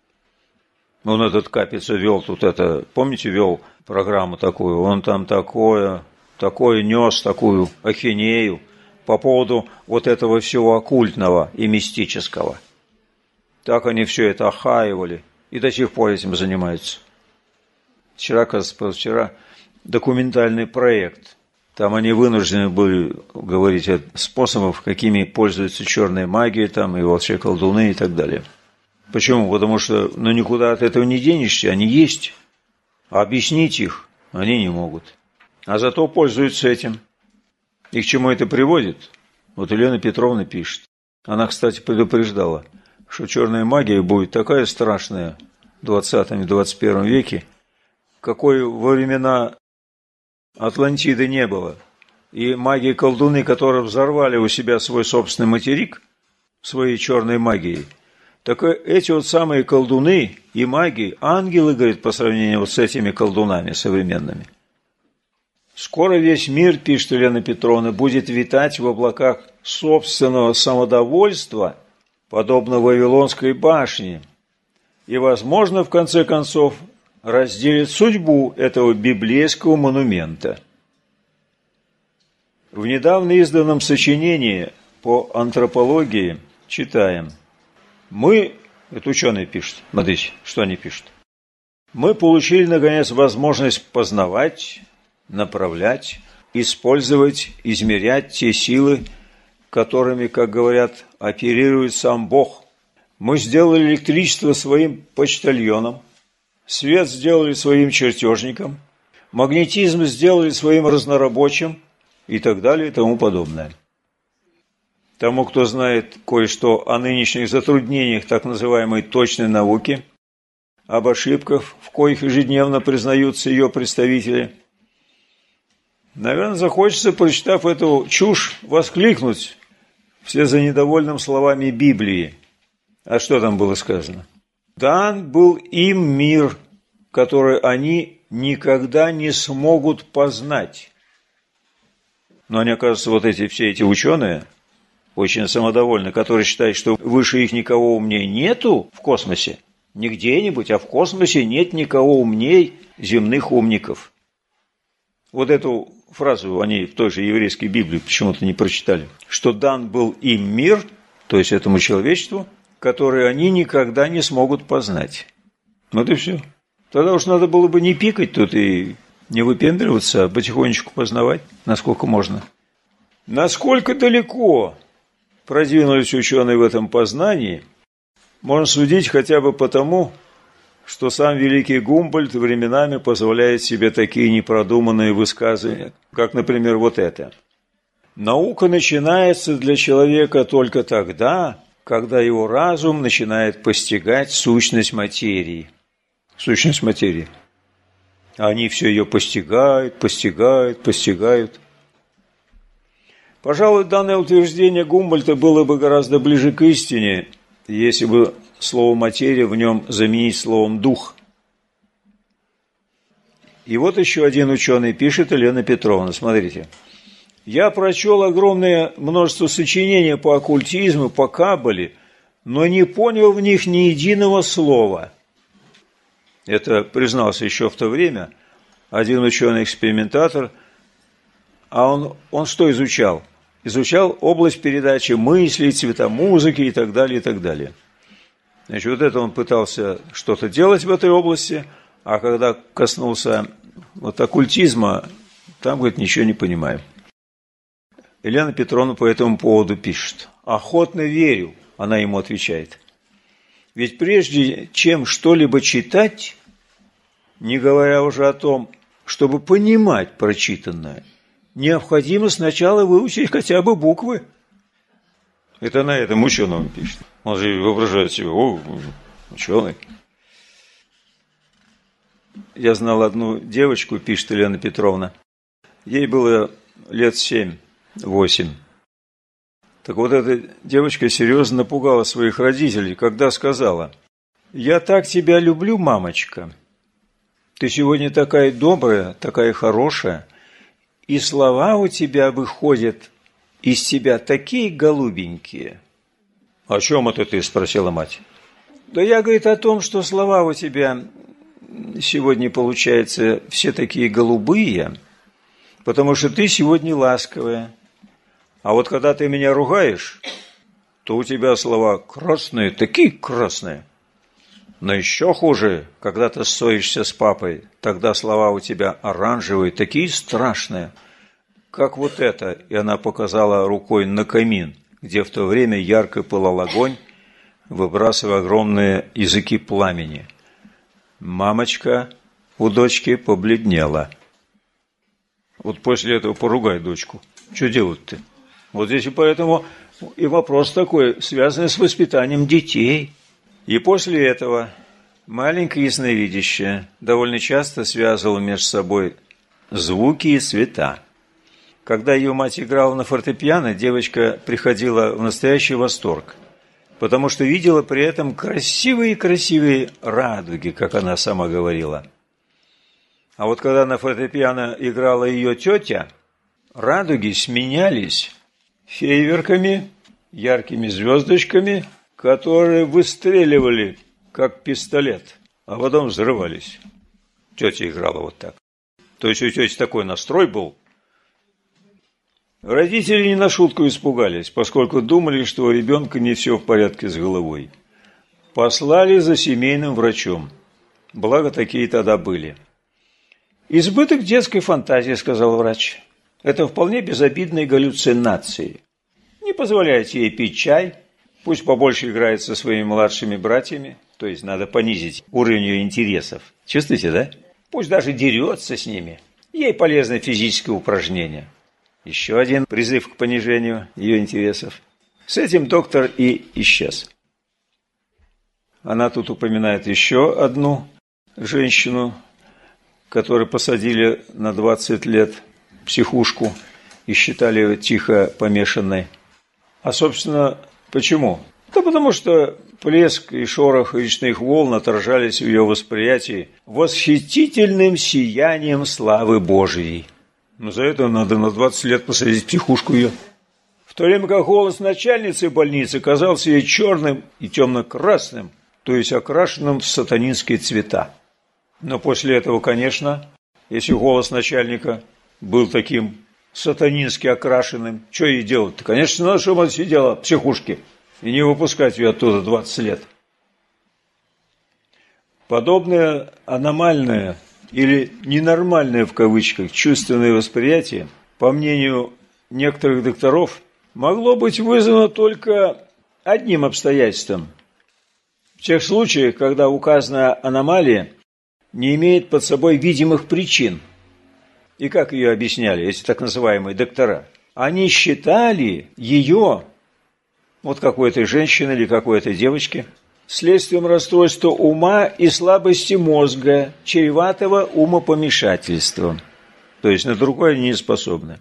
S1: Он этот Капица вел тут это, помните, вел программу такую, он там такое, такое нес, такую ахинею по поводу вот этого всего оккультного и мистического. Так они все это охаивали и до сих пор этим занимаются. Вчера, кажется, вчера документальный проект. Там они вынуждены были говорить о способах, какими пользуются черные магии, там, и волчьи колдуны и так далее. Почему? Потому что ну, никуда от этого не денешься, они есть. А объяснить их они не могут. А зато пользуются этим. И к чему это приводит? Вот Елена Петровна пишет. Она, кстати, предупреждала, что черная магия будет такая страшная в двадцатом и двадцать первом веке, какой во времена Атлантиды не было. И маги-колдуны, которые взорвали у себя свой собственный материк своей черной магией, так эти вот самые колдуны и маги, ангелы, говорит, по сравнению вот с этими колдунами современными. Скоро весь мир, пишет Елена Петровна, будет витать в облаках собственного самодовольства, подобно Вавилонской башне, и, возможно, в конце концов, разделит судьбу этого библейского монумента. В недавно изданном сочинении по антропологии читаем: мы, это ученые пишут, смотрите, что они пишут, мы получили, наконец, возможность познавать, направлять, использовать, измерять те силы, которыми, как говорят, оперирует сам Бог. Мы сделали электричество своим почтальоном, свет сделали своим чертежником, магнетизм сделали своим разнорабочим и так далее и тому подобное. Тому, кто знает кое-что о нынешних затруднениях так называемой точной науки, об ошибках, в коих ежедневно признаются ее представители, наверное, захочется, прочитав эту чушь, воскликнуть вслед за недовольным словами Библии. А что там было сказано? «Дан был им мир, который они никогда не смогут познать». Но они, оказывается, вот эти все эти ученые, очень самодовольны, которые считают, что выше их никого умнее нету в космосе, не где-нибудь, а в космосе нет никого умней земных умников. Вот эту фразу они в той же еврейской Библии почему-то не прочитали, что дан был им мир, то есть этому человечеству, который они никогда не смогут познать. Вот и все. Тогда уж надо было бы не пикать тут и не выпендриваться, а потихонечку познавать, насколько можно. Насколько далеко продвинулись ученые в этом познании, можно судить хотя бы потому, что сам великий Гумбольдт временами позволяет себе такие непродуманные высказывания, как, например, вот это. Наука начинается для человека только тогда, когда его разум начинает постигать сущность материи. Сущность материи. Они все ее постигают, постигают, постигают. Пожалуй, данное утверждение Гумбольдта было бы гораздо ближе к истине, если бы слово «материя» в нем заменить словом «дух». И вот еще один ученый пишет, Елена Петровна, смотрите. «Я прочел огромное множество сочинений по оккультизму, по каббале, но не понял в них ни единого слова». Это признался еще в то время один ученый-экспериментатор. А он, он что изучал? Изучал область передачи мыслей, цвета музыки и так далее, и так далее. Значит, вот это он пытался что-то делать в этой области, а когда коснулся вот оккультизма, там, говорит, ничего не понимаю. Елена Петровна по этому поводу пишет. «Охотно верю», она ему отвечает. «Ведь прежде чем что-либо читать, не говоря уже о том, чтобы понимать прочитанное, необходимо сначала выучить хотя бы буквы». Это на этом ученом пишет. Он же воображает себя, о, ученый. Я знал одну девочку, пишет Елена Петровна. Ей было лет семь-восемь. Так вот, эта девочка серьезно напугала своих родителей, когда сказала: «Я так тебя люблю, мамочка. Ты сегодня такая добрая, такая хорошая, и слова у тебя выходят из тебя такие голубенькие». «О чем это ты?» – спросила мать. «Да я, говорит, о том, что слова у тебя сегодня, получается, все такие голубые, потому что ты сегодня ласковая. А вот когда ты меня ругаешь, то у тебя слова красные, такие красные. Но еще хуже, когда ты ссоришься с папой, тогда слова у тебя оранжевые, такие страшные, как вот это». И она показала рукой на камин, где в то время ярко пылал огонь, выбрасывая огромные языки пламени. Мамочка у дочки побледнела. Вот после этого поругай дочку. Что делать-то? Вот здесь и поэтому и вопрос такой, связанный с воспитанием детей. И после этого маленькая ясновидящая довольно часто связывала между собой звуки и цвета. Когда ее мать играла на фортепиано, девочка приходила в настоящий восторг, потому что видела при этом красивые-красивые радуги, как она сама говорила. А вот когда на фортепиано играла ее тетя, радуги сменялись фейерверками, яркими звездочками, которые выстреливали, как пистолет, а потом взрывались. Тетя играла вот так. То есть у тети такой настрой был. Родители не на шутку испугались, поскольку думали, что у ребенка не все в порядке с головой. Послали за семейным врачом. Благо, такие тогда были. «Избыток детской фантазии», — сказал врач. «Это вполне безобидные галлюцинации. Не позволяйте ей пить чай, пусть побольше играет со своими младшими братьями, то есть надо понизить уровень ее интересов. Чувствуете, да? Пусть даже дерется с ними. Ей полезны физические упражнения». Еще один призыв к понижению ее интересов. С этим доктор и исчез. Она тут упоминает еще одну женщину, которую посадили на двадцать лет в психушку и считали ее тихо помешанной. А, собственно, почему? Да потому что плеск и шорох речных волн отражались в ее восприятии восхитительным сиянием славы Божией. Но за это надо на двадцать лет посадить в психушку ее. В то время как голос начальницы больницы казался ей черным и темно-красным, то есть окрашенным в сатанинские цвета. Но после этого, конечно, если голос начальника был таким сатанински окрашенным, что ей делать-то? Конечно, надо, чтобы она сидела в психушке и не выпускать ее оттуда двадцать лет. Подобное аномальное или ненормальное, в кавычках, чувственное восприятие, по мнению некоторых докторов, могло быть вызвано только одним обстоятельством. В тех случаях, когда указанная аномалия не имеет под собой видимых причин. И как ее объясняли эти так называемые доктора? Они считали ее, вот какой-то женщины или какой-то девочки, следствием расстройства ума и слабости мозга, чреватого умопомешательством. То есть на другое они не способны.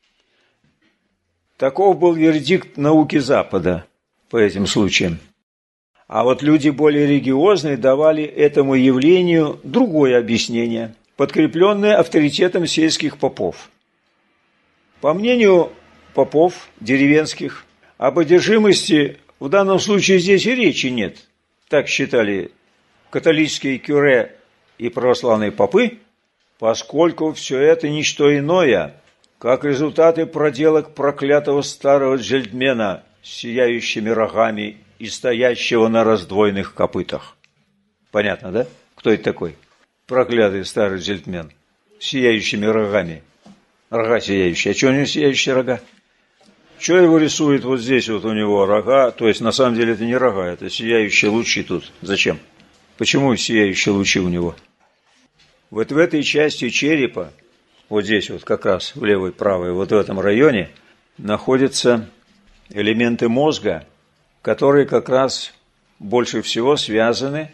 S1: Таков был вердикт науки Запада по этим случаям. А вот люди более религиозные давали этому явлению другое объяснение, подкрепленное авторитетом сельских попов. По мнению попов деревенских, об одержимости в данном случае здесь и речи нет. Так считали католические кюре и православные попы, поскольку все это ничто иное, как результаты проделок проклятого старого джентльмена с сияющими рогами и стоящего на раздвоенных копытах. Понятно, да? Кто это такой? Проклятый старый джентльмен с сияющими рогами. Рога сияющие. А что у него сияющие рога? Что его рисует вот здесь вот у него рога? То есть на самом деле это не рога, это сияющие лучи тут. Зачем? Почему сияющие лучи у него? Вот в этой части черепа, вот здесь вот как раз в левой, правой, вот в этом районе находятся элементы мозга, которые как раз больше всего связаны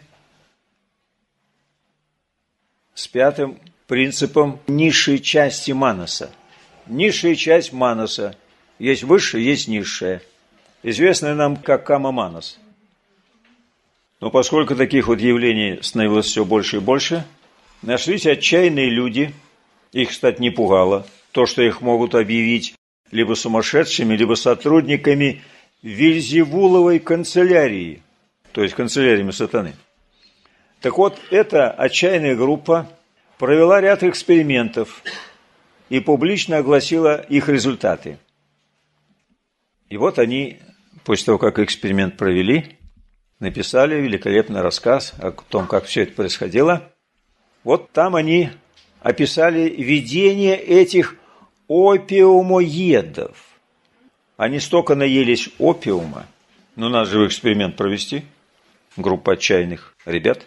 S1: с пятым принципом низшей части манаса. Низшая часть манаса. Есть высшая, есть низшая. Известная нам как кама-манас. Но поскольку таких вот явлений становилось все больше и больше, нашлись отчаянные люди, их, кстати, не пугало, то, что их могут объявить либо сумасшедшими, либо сотрудниками Вельзевуловой канцелярии, то есть канцеляриями сатаны. Так вот, эта отчаянная группа провела ряд экспериментов и публично огласила их результаты. И вот они, после того, как эксперимент провели, написали великолепный рассказ о том, как все это происходило. Вот там они описали видение этих опиумоедов. Они столько наелись опиума, ну, надо же эксперимент провести, группа отчаянных ребят.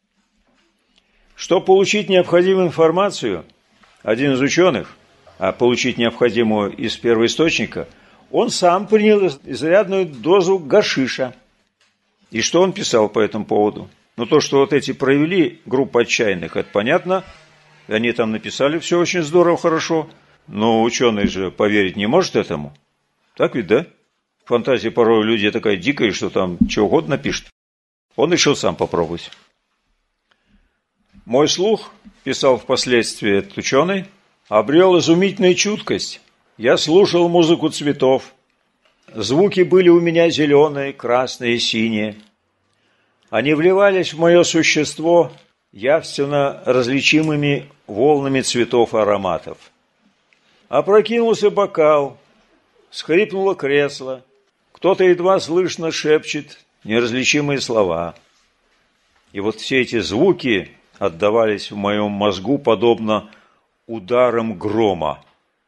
S1: Чтобы получить необходимую информацию, один из ученых, а получить необходимую из первоисточника, он сам принял изрядную дозу гашиша. И что он писал по этому поводу? Ну, то, что вот эти провели группу отчаянных, это понятно. Они там написали все очень здорово, хорошо. Но ученый же поверить не может этому. Так ведь, да? Фантазия порой у людей такая дикая, что там что угодно пишет. Он решил сам попробовать. Мой слух, писал впоследствии этот ученый, обрел изумительную чуткость. Я слушал музыку цветов. Звуки были у меня зеленые, красные, синие. Они вливались в мое существо явственно различимыми волнами цветов и ароматов. Опрокинулся бокал, скрипнуло кресло. Кто-то едва слышно шепчет неразличимые слова. И вот все эти звуки отдавались в моем мозгу подобно ударам грома.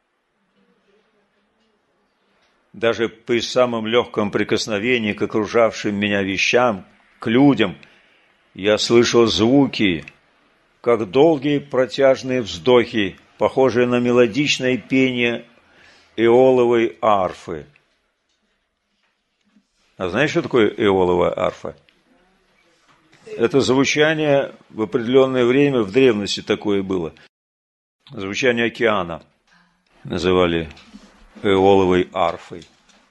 S1: Даже при самом легком прикосновении к окружавшим меня вещам, к людям, я слышал звуки, как долгие протяжные вздохи, похожие на мелодичное пение эоловой арфы. А знаешь, что такое эоловая арфа? Это звучание в определенное время, в древности такое было. Звучание океана называли эоловой арфой.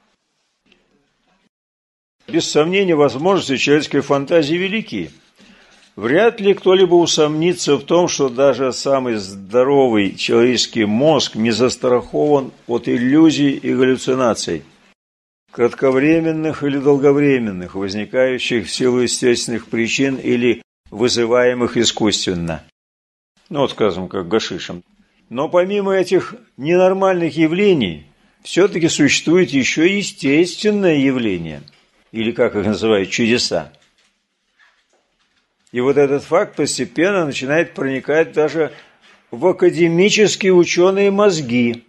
S1: Без сомнения, возможности человеческой фантазии велики. Вряд ли кто-либо усомнится в том, что даже самый здоровый человеческий мозг не застрахован от иллюзий и галлюцинаций, кратковременных или долговременных, возникающих в силу естественных причин или вызываемых искусственно. Ну, вот, скажем, как гашишем. Но помимо этих ненормальных явлений, все-таки существует еще естественное явление, или, как их называют, чудеса. И вот этот факт постепенно начинает проникать даже в академические ученые мозги.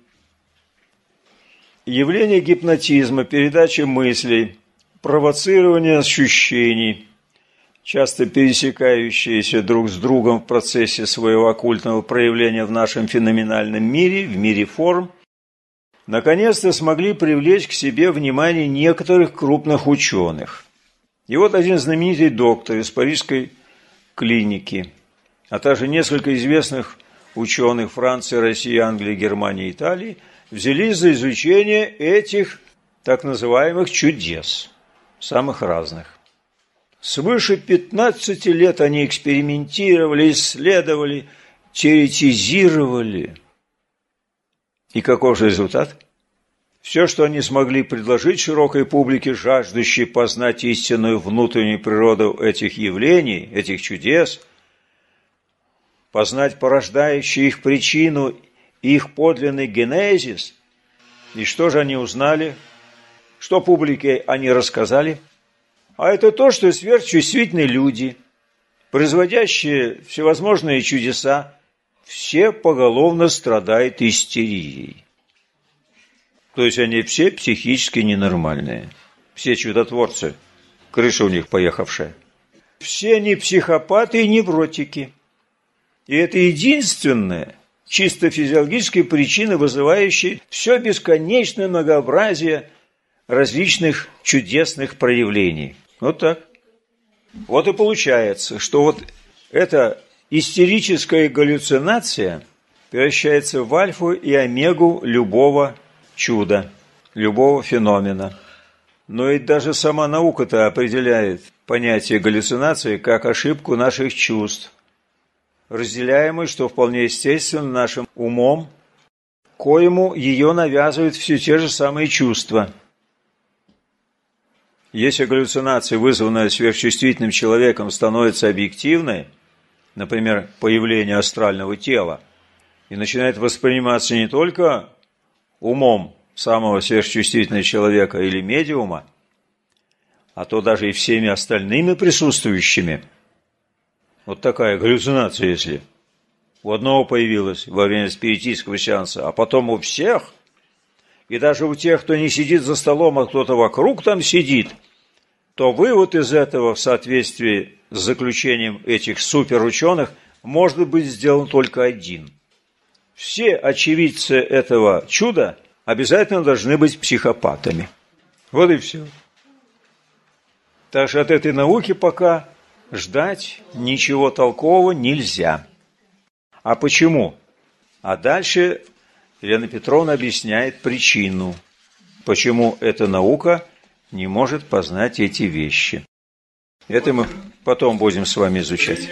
S1: Явление гипнотизма, передачи мыслей, провоцирование ощущений, часто пересекающиеся друг с другом в процессе своего оккультного проявления в нашем феноменальном мире, в мире форм, наконец-то смогли привлечь к себе внимание некоторых крупных ученых. И вот один знаменитый доктор из парижской клиники, а также несколько известных ученых Франции, России, Англии, Германии, Италии взялись за изучение этих так называемых чудес, самых разных. Свыше пятнадцати лет они экспериментировали, исследовали, теоретизировали. И каков же результат? Все, что они смогли предложить широкой публике, жаждущей познать истинную внутреннюю природу этих явлений, этих чудес, познать порождающую их причину и их подлинный генезис. И что же они узнали? Что публике они рассказали? А это то, что сверхчувствительные люди, производящие всевозможные чудеса, все поголовно страдают истерией. То есть они все психически ненормальные. Все чудотворцы. Крыша у них поехавшая. Все они психопаты и невротики. И это единственная, чисто физиологическая причина, вызывающая все бесконечное многообразие различных чудесных проявлений. Вот так. Вот и получается, что вот эта истерическая галлюцинация превращается в альфу и омегу любого чуда, любого феномена. Но и даже сама наука-то определяет понятие галлюцинации как ошибку наших чувств, разделяемую, что вполне естественно, нашим умом, коему ее навязывают все те же самые чувства. Если галлюцинация, вызванная сверхчувствительным человеком, становится объективной, например, появление астрального тела, и начинает восприниматься не только умом самого сверхчувствительного человека или медиума, а то даже и всеми остальными присутствующими. Вот такая галлюцинация, если у одного появилась во время спиритического сеанса, а потом у всех, и даже у тех, кто не сидит за столом, а кто-то вокруг там сидит, то вывод из этого в соответствии с заключением этих суперученых может быть сделан только один. Все очевидцы этого чуда обязательно должны быть психопатами. Вот и все. Так что от этой науки пока ждать ничего толкового нельзя. А почему? А дальше Елена Петровна объясняет причину, почему эта наука не может познать эти вещи. Это мы потом будем с вами изучать.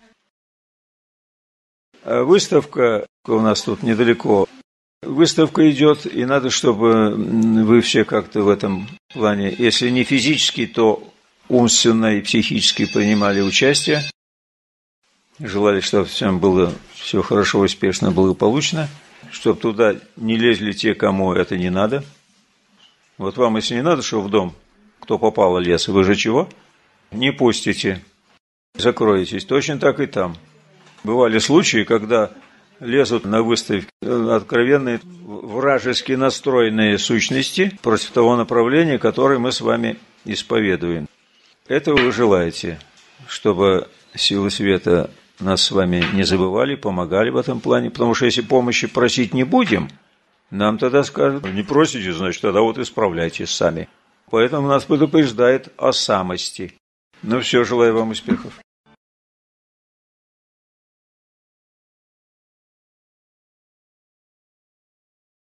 S1: Выставка у нас тут недалеко. Выставка идет, и надо, чтобы вы все как-то в этом плане, если не физически, то умственно и психически принимали участие. Желали, чтобы всем было все хорошо, успешно, благополучно, чтобы туда не лезли те, кому это не надо. Вот вам, если не надо, что в дом, кто попало лез, вы же чего? Не пустите, закроетесь. Точно так и там. Бывали случаи, когда лезут на выставке откровенные вражески настроенные сущности против того направления, которое мы с вами исповедуем. Этого вы желаете, чтобы силы света нас с вами не забывали, помогали в этом плане, потому что если помощи просить не будем, нам тогда скажут, не просите, значит, тогда вот исправляйтесь сами. Поэтому нас предупреждает о самости. Ну все, желаю вам успехов.